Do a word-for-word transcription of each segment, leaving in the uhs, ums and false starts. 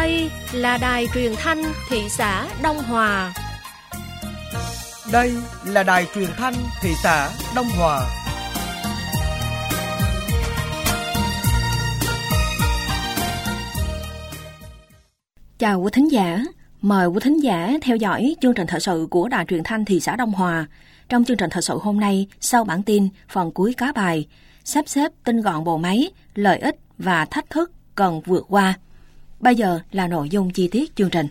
Đây là đài truyền thanh thị xã Đông Hòa. Đây là đài truyền thanh thị xã Đông Hòa. Chào quý thính giả, mời quý thính giả theo dõi chương trình thời sự của đài truyền thanh thị xã Đông Hòa. Trong chương trình thời sự hôm nay, sau bản tin, phần cuối có bài sắp xếp tinh gọn bộ máy, lợi ích và thách thức cần vượt qua. Bây giờ là nội dung chi tiết chương trình.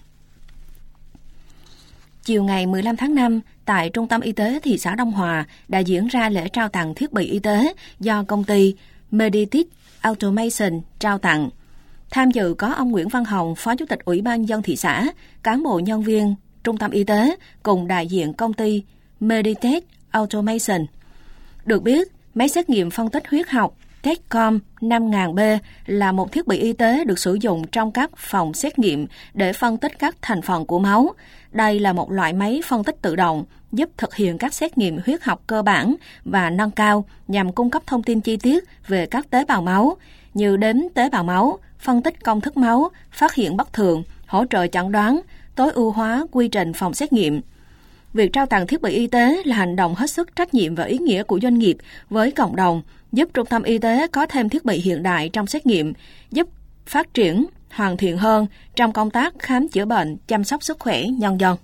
Chiều ngày mười lăm tháng năm, tại Trung tâm Y tế thị xã Đông Hòa đã diễn ra lễ trao tặng thiết bị y tế do công ty Meditech Automation trao tặng. Tham dự có ông Nguyễn Văn Hồng, Phó Chủ tịch Ủy ban nhân dân thị xã, cán bộ nhân viên Trung tâm Y tế cùng đại diện công ty Meditech Automation. Được biết, máy xét nghiệm phân tích huyết học Techcom năm nghìn B là một thiết bị y tế được sử dụng trong các phòng xét nghiệm để phân tích các thành phần của máu. Đây là một loại máy phân tích tự động giúp thực hiện các xét nghiệm huyết học cơ bản và nâng cao nhằm cung cấp thông tin chi tiết về các tế bào máu như đếm tế bào máu, phân tích công thức máu, phát hiện bất thường, hỗ trợ chẩn đoán, tối ưu hóa quy trình phòng xét nghiệm. Việc trao tặng thiết bị y tế là hành động hết sức trách nhiệm và ý nghĩa của doanh nghiệp với cộng đồng, giúp trung tâm y tế có thêm thiết bị hiện đại trong xét nghiệm, giúp phát triển, hoàn thiện hơn trong công tác khám chữa bệnh, chăm sóc sức khỏe nhân dân.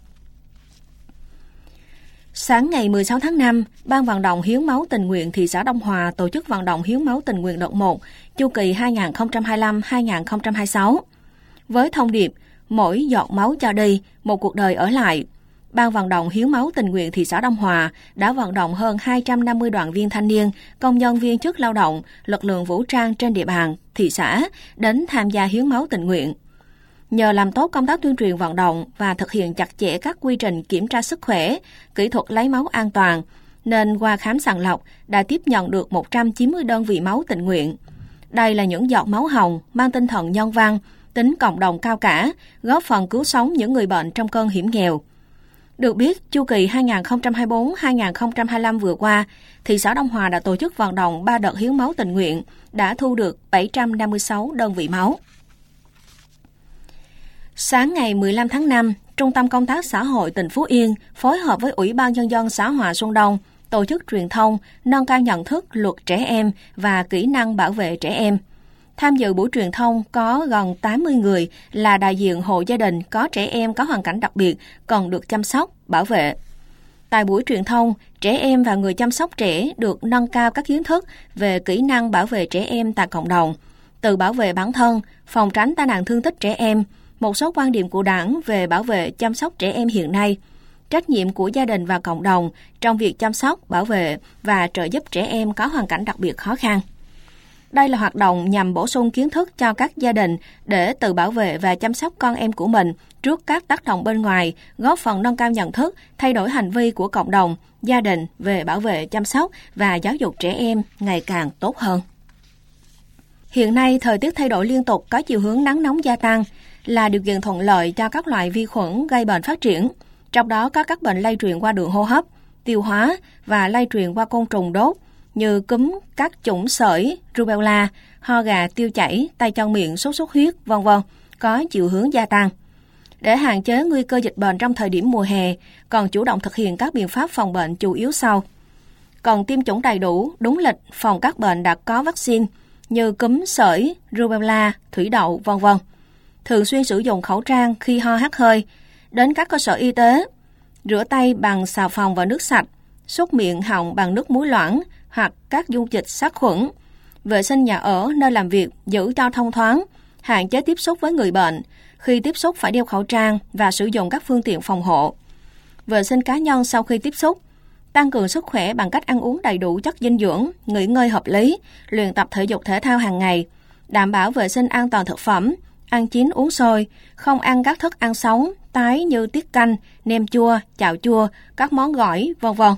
Sáng ngày mười sáu tháng năm, Ban vận động hiến máu tình nguyện thị xã Đông Hòa tổ chức vận động hiến máu tình nguyện đợt một, chu kỳ hai nghìn không trăm hai mươi lăm đến hai nghìn không trăm hai mươi sáu. Với thông điệp mỗi giọt máu cho đi, một cuộc đời ở lại, Ban vận động hiến máu tình nguyện thị xã Đông Hòa đã vận động hơn hai trăm năm mươi đoàn viên thanh niên, công nhân viên chức lao động, lực lượng vũ trang trên địa bàn thị xã đến tham gia hiến máu tình nguyện. Nhờ làm tốt công tác tuyên truyền vận động và thực hiện chặt chẽ các quy trình kiểm tra sức khỏe, kỹ thuật lấy máu an toàn, nên qua khám sàng lọc đã tiếp nhận được một trăm chín mươi đơn vị máu tình nguyện. Đây là những giọt máu hồng mang tinh thần nhân văn, tính cộng đồng cao cả, góp phần cứu sống những người bệnh trong cơn hiểm nghèo. Được biết, chu kỳ hai nghìn không trăm hai mươi tư đến hai nghìn không trăm hai mươi lăm vừa qua, thị xã Đông Hòa đã tổ chức vận động ba đợt hiến máu tình nguyện, đã thu được bảy trăm năm mươi sáu đơn vị máu. Sáng ngày mười lăm tháng năm, Trung tâm Công tác Xã hội tỉnh Phú Yên phối hợp với Ủy ban Nhân dân xã Hòa Xuân Đông tổ chức truyền thông, nâng cao nhận thức luật trẻ em và kỹ năng bảo vệ trẻ em. Tham dự buổi truyền thông có gần tám mươi người là đại diện hộ gia đình có trẻ em có hoàn cảnh đặc biệt cần được chăm sóc, bảo vệ. Tại buổi truyền thông, trẻ em và người chăm sóc trẻ được nâng cao các kiến thức về kỹ năng bảo vệ trẻ em tại cộng đồng, từ bảo vệ bản thân, phòng tránh tai nạn thương tích trẻ em, một số quan điểm của Đảng về bảo vệ chăm sóc trẻ em hiện nay, trách nhiệm của gia đình và cộng đồng trong việc chăm sóc, bảo vệ và trợ giúp trẻ em có hoàn cảnh đặc biệt khó khăn. Đây là hoạt động nhằm bổ sung kiến thức cho các gia đình để tự bảo vệ và chăm sóc con em của mình trước các tác động bên ngoài, góp phần nâng cao nhận thức, thay đổi hành vi của cộng đồng, gia đình về bảo vệ, chăm sóc và giáo dục trẻ em ngày càng tốt hơn. Hiện nay, thời tiết thay đổi liên tục có chiều hướng nắng nóng gia tăng là điều kiện thuận lợi cho các loại vi khuẩn gây bệnh phát triển, trong đó có các bệnh lây truyền qua đường hô hấp, tiêu hóa và lây truyền qua côn trùng đốt, như cúm, các chủng sởi, rubella, ho gà, tiêu chảy, tay chân miệng, sốt xuất huyết, vân vân có chiều hướng gia tăng. Để hạn chế nguy cơ dịch bệnh trong thời điểm mùa hè, còn chủ động thực hiện các biện pháp phòng bệnh chủ yếu sau. Cần tiêm chủng đầy đủ, đúng lịch, phòng các bệnh đã có vaccine như cúm, sởi, rubella, thủy đậu, vân vân. Thường xuyên sử dụng khẩu trang khi ho hắt hơi. Đến các cơ sở y tế, rửa tay bằng xà phòng và nước sạch, súc miệng họng bằng nước muối loãng hoặc các dung dịch sát khuẩn. Vệ sinh nhà ở, nơi làm việc giữ cho thông thoáng, hạn chế tiếp xúc với người bệnh. Khi tiếp xúc phải đeo khẩu trang và sử dụng các phương tiện phòng hộ. Vệ sinh cá nhân sau khi tiếp xúc. Tăng cường sức khỏe bằng cách ăn uống đầy đủ chất dinh dưỡng, nghỉ ngơi hợp lý, luyện tập thể dục thể thao hàng ngày, đảm bảo vệ sinh an toàn thực phẩm, ăn chín uống sôi, không ăn các thức ăn sống, tái như tiết canh, nem chua, chảo chua, các món gỏi, vân vân.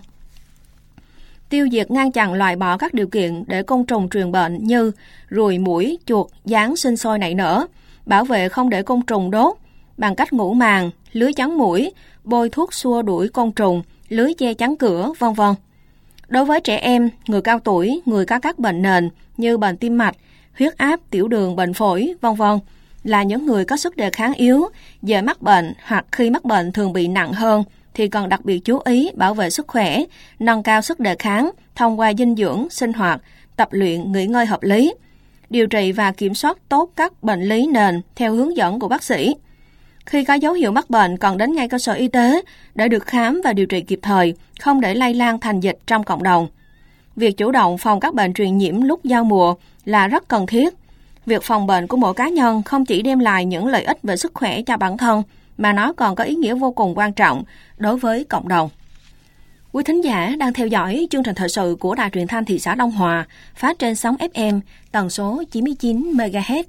Tiêu diệt ngăn chặn loại bỏ các điều kiện để côn trùng truyền bệnh như ruồi, muỗi, chuột, gián sinh sôi nảy nở, bảo vệ không để côn trùng đốt bằng cách ngủ màn, lưới chắn muỗi, bôi thuốc xua đuổi côn trùng, lưới che chắn cửa, vân vân. Đối với trẻ em, người cao tuổi, người có các bệnh nền như bệnh tim mạch, huyết áp, tiểu đường, bệnh phổi, vân vân, là những người có sức đề kháng yếu, dễ mắc bệnh hoặc khi mắc bệnh thường bị nặng hơn, thì cần đặc biệt chú ý bảo vệ sức khỏe, nâng cao sức đề kháng thông qua dinh dưỡng, sinh hoạt, tập luyện, nghỉ ngơi hợp lý, điều trị và kiểm soát tốt các bệnh lý nền theo hướng dẫn của bác sĩ. Khi có dấu hiệu mắc bệnh, cần đến ngay cơ sở y tế để được khám và điều trị kịp thời, không để lây lan thành dịch trong cộng đồng. Việc chủ động phòng các bệnh truyền nhiễm lúc giao mùa là rất cần thiết. Việc phòng bệnh của mỗi cá nhân không chỉ đem lại những lợi ích về sức khỏe cho bản thân, mà nó còn có ý nghĩa vô cùng quan trọng đối với cộng đồng. Quý thính giả đang theo dõi chương trình thời sự của Đài Truyền thanh thị xã Đông Hòa, phát trên sóng ép em tần số chín mươi chín mê ga héc.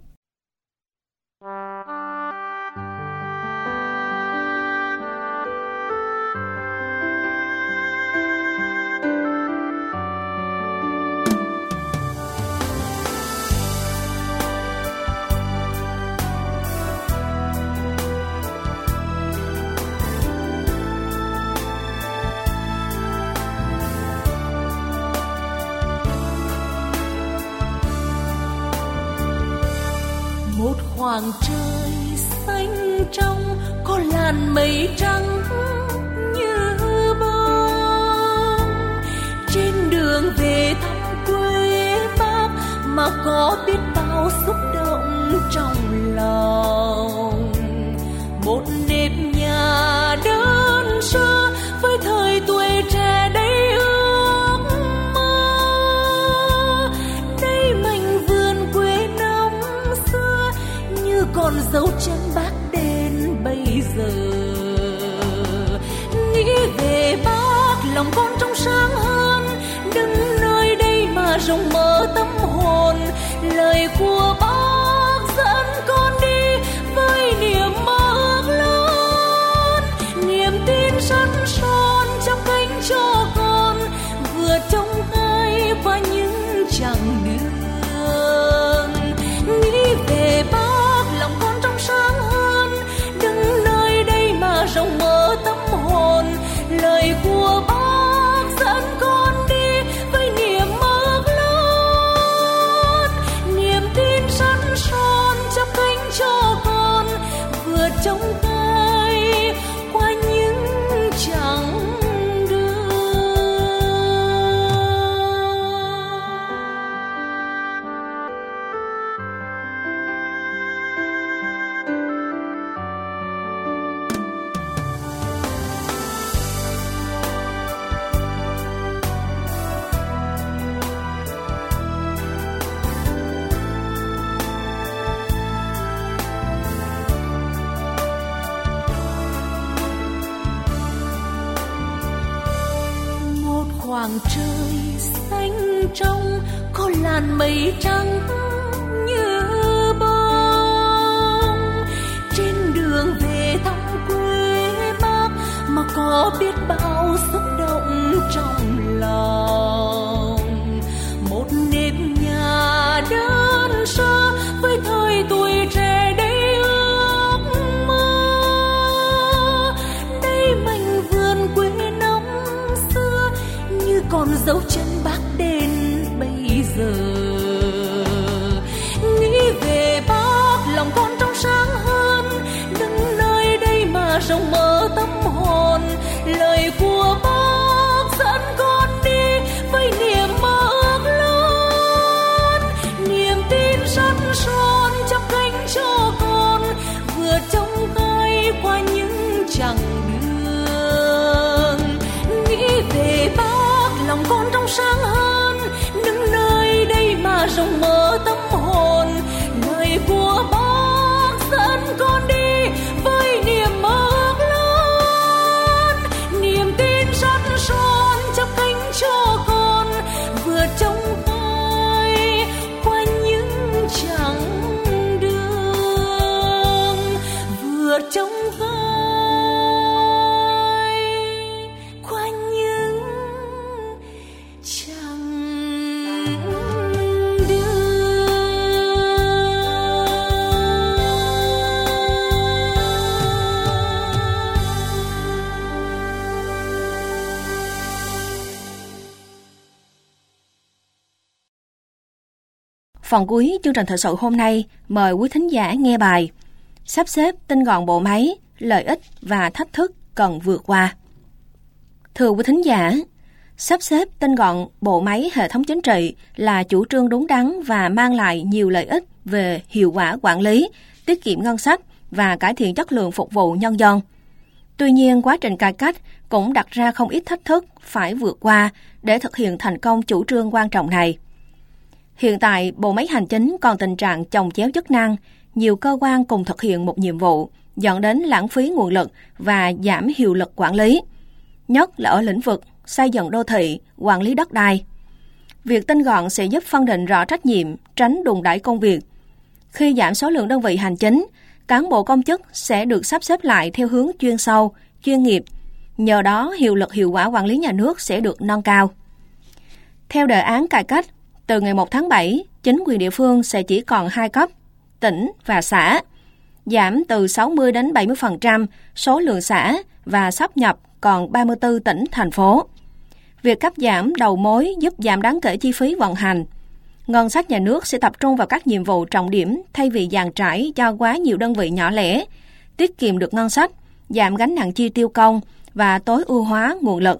Một khoảng trời xanh trong có làn mây trắng như bông, trên đường về thăm quê Bắc mà có biết bao xúc động trong lòng. Một nếp nhà đơn sơ với thời tuổi trẻ đầy ước mơ, đây mảnh vườn quê nông xưa như còn dấu chân bác đến bây giờ. Nghĩ về bác lòng con trong sáng hơn, đứng nơi đây mà rộng mở tâm hồn. Lời của bác dẫn con đi với niềm mơ ước lớn, niềm tin sắt son trong cánh cho con vừa trông gai qua những chặng đường. Nghĩ về bác lòng con trong sáng hơn, đứng nơi đây mà rộng mở tâm hồn. Lời của bác dẫn con đi với niềm mơ ước lớn, niềm tin sắt son trong cánh cho con vừa trông gai qua những chặng đường. Khoảng trời xanh trong có làn mây trắng như bông, trên đường về thăm quê Bắc mà có biết bao xúc động trong lòng. Một nếp nhà đơn sơ với thời tuổi trẻ đầy ước mơ, đây mảnh vườn quê nông xưa như còn dấu chân bác đến bây giờ. Nghĩ về bác lòng con trong sáng hơn, đứng nơi đây mà rộng mở tâm hồn. Lời của bác dẫn con đi với niềm mơ ước lớn, niềm tin sắt son trong cánh cho con vừa trông gai qua những chặng đường. Nghĩ về bác lòng con trong sáng hơn, đứng nơi đây mà rộng mở tâm hồn. Lời của bác dẫn con đi với niềm mơ ước lớn, niềm tin sắt son trong cánh cho con vừa trông gai qua những chặng đường, vừa trông gai qua những chặng Phần cuối chương trình thời sự hôm nay mời quý thính giả nghe bài Sắp xếp tinh gọn bộ máy, lợi ích và thách thức cần vượt qua. Thưa quý thính giả, sắp xếp tinh gọn bộ máy hệ thống chính trị là chủ trương đúng đắn và mang lại nhiều lợi ích về hiệu quả quản lý, tiết kiệm ngân sách và cải thiện chất lượng phục vụ nhân dân. Tuy nhiên, quá trình cải cách cũng đặt ra không ít thách thức phải vượt qua để thực hiện thành công chủ trương quan trọng này. Hiện tại, bộ máy hành chính còn tình trạng chồng chéo chức năng, nhiều cơ quan cùng thực hiện một nhiệm vụ, dẫn đến lãng phí nguồn lực và giảm hiệu lực quản lý, nhất là ở lĩnh vực xây dựng đô thị, quản lý đất đai. Việc tinh gọn sẽ giúp phân định rõ trách nhiệm, tránh đùn đẩy công việc. Khi giảm số lượng đơn vị hành chính, cán bộ công chức sẽ được sắp xếp lại theo hướng chuyên sâu, chuyên nghiệp. Nhờ đó, hiệu lực hiệu quả quản lý nhà nước sẽ được nâng cao. Theo đề án cải cách, từ ngày một tháng bảy, chính quyền địa phương sẽ chỉ còn hai cấp, tỉnh và xã, giảm từ sáu mươi đến bảy mươi phần trăm số lượng xã và sáp nhập còn ba mươi tư tỉnh, thành phố. Việc cắt giảm đầu mối giúp giảm đáng kể chi phí vận hành. Ngân sách nhà nước sẽ tập trung vào các nhiệm vụ trọng điểm thay vì dàn trải cho quá nhiều đơn vị nhỏ lẻ, tiết kiệm được ngân sách, giảm gánh nặng chi tiêu công và tối ưu hóa nguồn lực.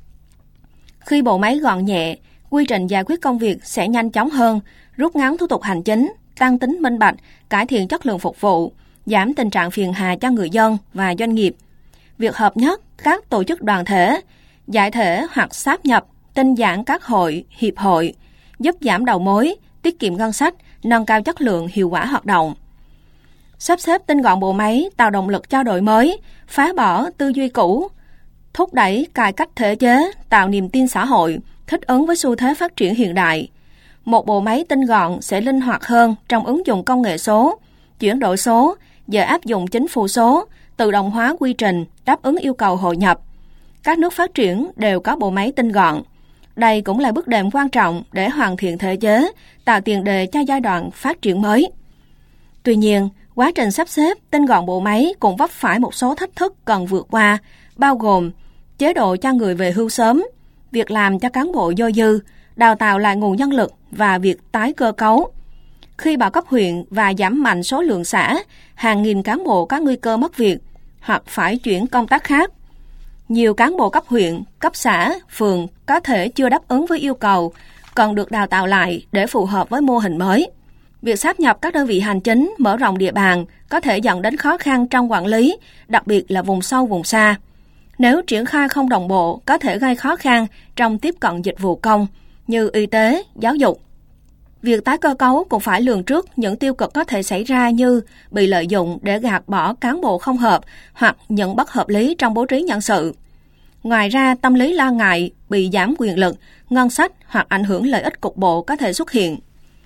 Khi bộ máy gọn nhẹ, quy trình giải quyết công việc sẽ nhanh chóng hơn, rút ngắn thủ tục hành chính, tăng tính minh bạch, cải thiện chất lượng phục vụ, giảm tình trạng phiền hà cho người dân và doanh nghiệp. Việc hợp nhất các tổ chức đoàn thể, giải thể hoặc sáp nhập, tinh giản các hội, hiệp hội, giúp giảm đầu mối, tiết kiệm ngân sách, nâng cao chất lượng hiệu quả hoạt động. Sắp xếp tinh gọn bộ máy tạo động lực cho đổi mới, phá bỏ tư duy cũ, thúc đẩy cải cách thể chế, tạo niềm tin xã hội, thích ứng với xu thế phát triển hiện đại. Một bộ máy tinh gọn sẽ linh hoạt hơn trong ứng dụng công nghệ số, chuyển đổi số, dễ áp dụng chính phủ số, tự động hóa quy trình, đáp ứng yêu cầu hội nhập. Các nước phát triển đều có bộ máy tinh gọn. Đây cũng là bước đệm quan trọng để hoàn thiện thể chế, tạo tiền đề cho giai đoạn phát triển mới. Tuy nhiên, quá trình sắp xếp tinh gọn bộ máy cũng vấp phải một số thách thức cần vượt qua, bao gồm chế độ cho người về hưu sớm, việc làm cho cán bộ dôi dư, đào tạo lại nguồn nhân lực và việc tái cơ cấu. Khi bạo cấp huyện và giảm mạnh số lượng xã, hàng nghìn cán bộ có nguy cơ mất việc hoặc phải chuyển công tác khác. Nhiều cán bộ cấp huyện, cấp xã, phường có thể chưa đáp ứng với yêu cầu, cần được đào tạo lại để phù hợp với mô hình mới. Việc sáp nhập các đơn vị hành chính, mở rộng địa bàn có thể dẫn đến khó khăn trong quản lý, đặc biệt là vùng sâu, vùng xa. Nếu triển khai không đồng bộ, có thể gây khó khăn trong tiếp cận dịch vụ công như y tế, giáo dục. Việc tái cơ cấu cũng phải lường trước những tiêu cực có thể xảy ra như bị lợi dụng để gạt bỏ cán bộ không hợp hoặc những bất hợp lý trong bố trí nhân sự. Ngoài ra, tâm lý lo ngại bị giảm quyền lực, ngân sách hoặc ảnh hưởng lợi ích cục bộ có thể xuất hiện.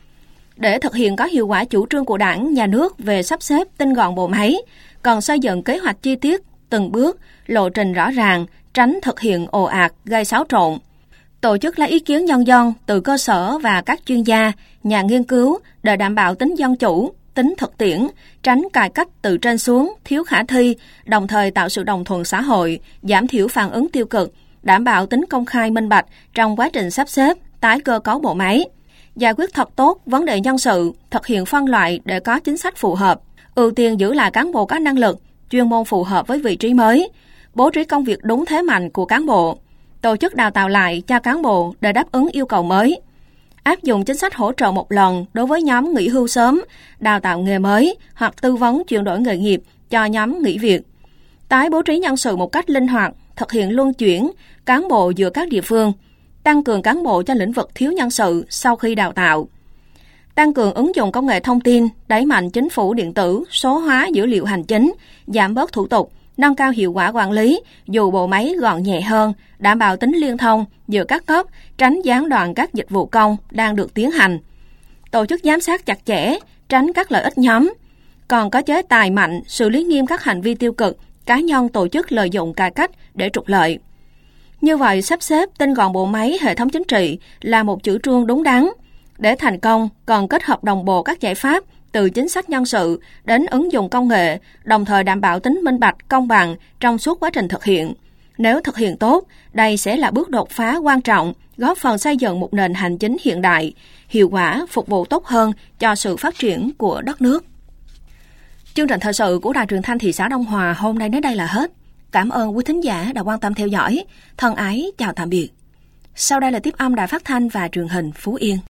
Để thực hiện có hiệu quả chủ trương của Đảng, Nhà nước về sắp xếp tinh gọn bộ máy, cần xây dựng kế hoạch chi tiết, từng bước, lộ trình rõ ràng, tránh thực hiện ồ ạt, gây xáo trộn. Tổ chức lấy ý kiến nhân dân từ cơ sở và các chuyên gia, nhà nghiên cứu để đảm bảo tính dân chủ, tính thực tiễn, tránh cải cách từ trên xuống, thiếu khả thi, đồng thời tạo sự đồng thuận xã hội, giảm thiểu phản ứng tiêu cực, đảm bảo tính công khai minh bạch trong quá trình sắp xếp, tái cơ cấu bộ máy. Giải quyết thật tốt vấn đề nhân sự, thực hiện phân loại để có chính sách phù hợp, ưu tiên giữ lại cán bộ có năng lực, chuyên môn phù hợp với vị trí mới, bố trí công việc đúng thế mạnh của cán bộ, tổ chức đào tạo lại cho cán bộ để đáp ứng yêu cầu mới, áp dụng chính sách hỗ trợ một lần đối với nhóm nghỉ hưu sớm, đào tạo nghề mới hoặc tư vấn chuyển đổi nghề nghiệp cho nhóm nghỉ việc, tái bố trí nhân sự một cách linh hoạt, thực hiện luân chuyển cán bộ giữa các địa phương, tăng cường cán bộ cho lĩnh vực thiếu nhân sự sau khi đào tạo, tăng cường ứng dụng công nghệ thông tin, đẩy mạnh chính phủ điện tử, số hóa dữ liệu hành chính, giảm bớt thủ tục, nâng cao hiệu quả quản lý, dù bộ máy gọn nhẹ hơn, đảm bảo tính liên thông giữa các cấp, tránh gián đoạn các dịch vụ công đang được tiến hành. Tổ chức giám sát chặt chẽ, tránh các lợi ích nhóm. Còn có chế tài mạnh, xử lý nghiêm các hành vi tiêu cực, cá nhân tổ chức lợi dụng cải cách để trục lợi. Như vậy, sắp xếp tinh gọn bộ máy hệ thống chính trị là một chủ trương đúng đắn. Để thành công, cần kết hợp đồng bộ các giải pháp từ chính sách nhân sự đến ứng dụng công nghệ, đồng thời đảm bảo tính minh bạch, công bằng trong suốt quá trình thực hiện. Nếu thực hiện tốt, đây sẽ là bước đột phá quan trọng, góp phần xây dựng một nền hành chính hiện đại, hiệu quả, phục vụ tốt hơn cho sự phát triển của đất nước. Chương trình thời sự của Đài Truyền thanh thị xã Đông Hòa hôm nay đến đây là hết. Cảm ơn quý thính giả đã quan tâm theo dõi. Thân ái chào tạm biệt. Sau đây là tiếp âm Đài Phát thanh và Truyền hình Phú Yên.